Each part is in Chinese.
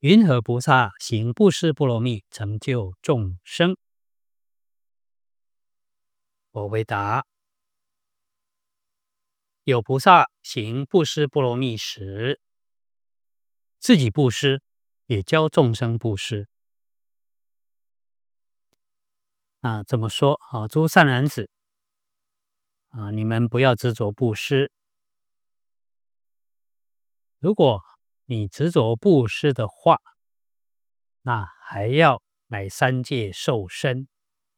云何菩萨行布施波罗蜜，成就众生？我回答：有菩萨行布施波罗蜜时，自己布施，也教众生布施。怎么说？诸善男子，你们不要执着布施。如果你执着布施的话，那还要来三界受身。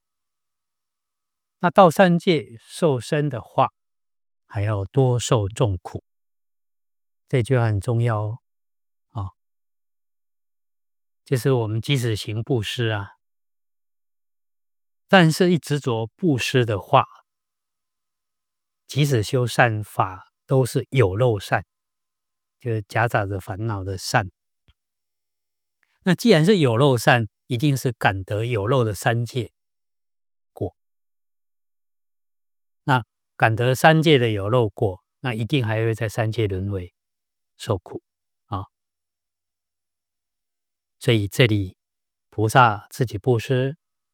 那到三界受身的话，还要多受众苦。这句话很重要哦。就是我们即使行布施但是一执着布施的话，即使修善法都是有漏善，就是夹杂着烦恼的善。那既然是有漏善，一定是感得有漏的三界果。那感得三界的有漏果，那一定还会在三界轮回受苦所以这里菩萨自己布施，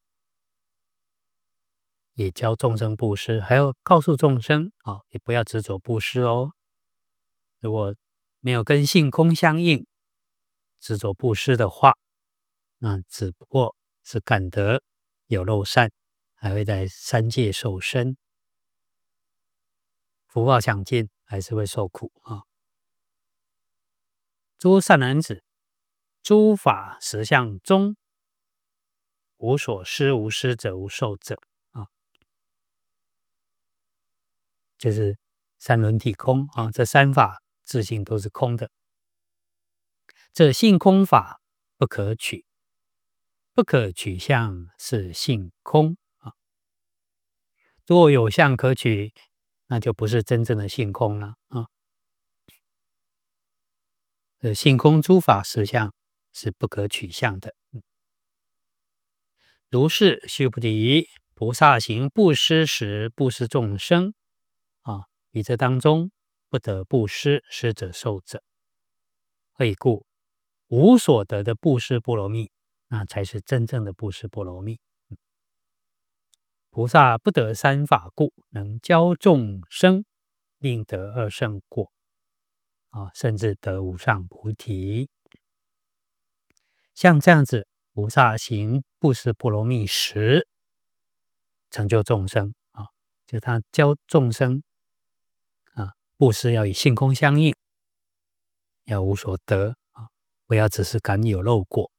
也教众生布施，还要告诉众生也不要执着布施哦。如果没有跟性空相应，执着布施的话，那只不过是感得有漏善，还会在三界受身，福报享尽，还是会受苦诸善男子，诸法实相中，无所施，无施者，无受者就是三轮体空这三法自性都是空的。这性空法不可取，不可取相是性空如果有相可取，那就不是真正的性空了性空诸法实相是不可取相的。如是，须菩提，菩萨行布施时，布施众生于这当中不得布施，施者受者。何以故？无所得的布施波罗蜜，那才是真正的布施波罗蜜。菩萨不得三法故，能教众生，令得二乘果甚至得无上菩提。像这样子，菩萨行布施波罗蜜时，成就众生就他教众生布施要与性空相应，要无所得不要只是感有漏果